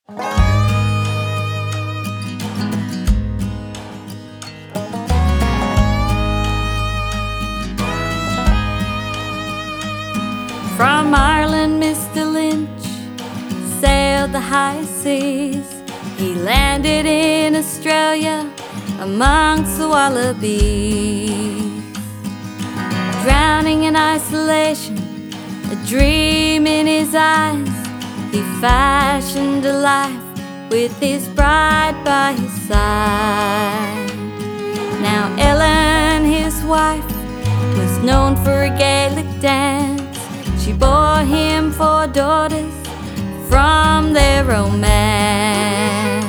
From Ireland, Mr. Lynch sailed the high seas. He landed in Australia amongst the wallabies. Drowning in isolation, a dream in his eyes, he fashioned a life with his bride by his side. Now Ellen, his wife, was known for a Gaelic dance. She bore him 4 daughters from their romance.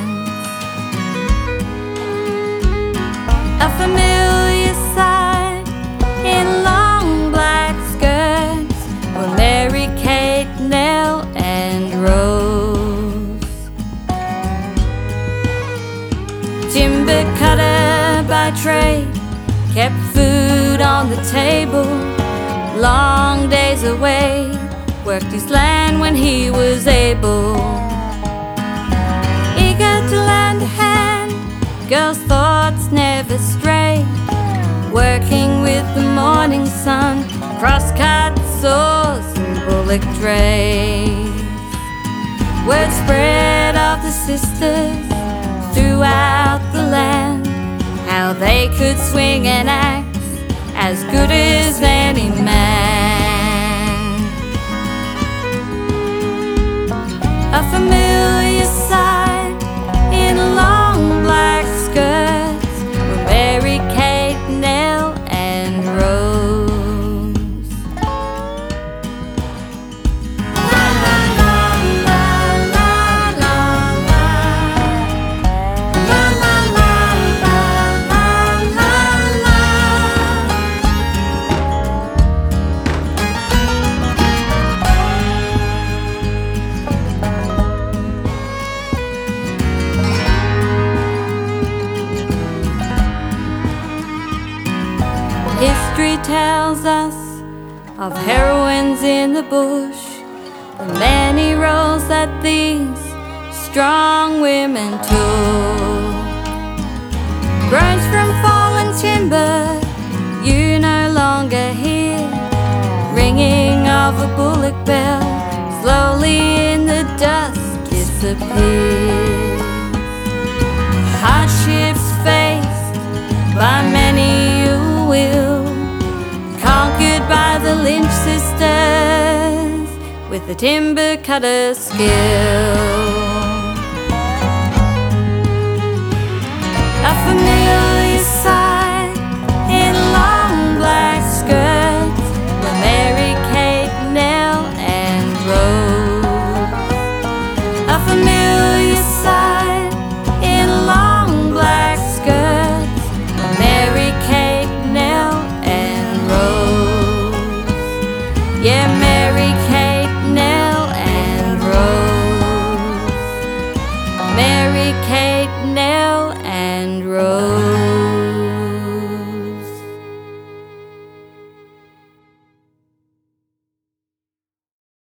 A familiar sight in long black skirts were Mary Kate, Nell and Rose. Timber cutter by trade, kept food on the table. Long days away, worked his land when he was able. Eager to lend a hand, girls' thoughts never stray. Working with the morning sun, cross-cut saws and bullock drays. Word spread of the sisters throughout the land, how they could swing an axe as good as any man. A familiar sight in long black skirts were Mary Kate, Nell and Rose. La la la la la la la. La la la la la la la. History tells us of heroines in the bush, the many roles that these strong women took. Groans from fallen timber you no longer hear, ringing of a bullock bell slowly in the dusk disappears. Hardships faced by many you will, conquered by the Lynch sisters with the timber cutter's skill. A familiar sight in long black skirts were Mary Kate, Nell and Rose. A familiar sight in long black skirts were Mary Kate, Nell and Rose. Yeah, Mary Kate, Nell and Rose. Mary Kate, Nell and Rose.